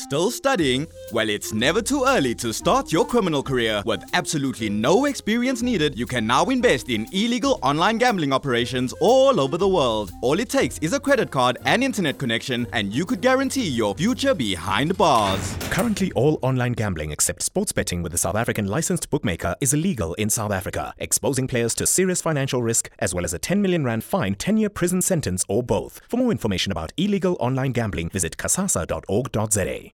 Still studying? Well, it's never too early to start your criminal career. With absolutely no experience needed, you can now invest in illegal online gambling operations all over the world. All it takes is a credit card and internet connection, and you could guarantee your future behind bars. Currently, all online gambling except sports betting with a South African licensed bookmaker is illegal in South Africa, exposing players to serious financial risk as well as a 10 million rand fine, 10-year prison sentence, or both. For more information about illegal online gambling, visit kasasa.org.za.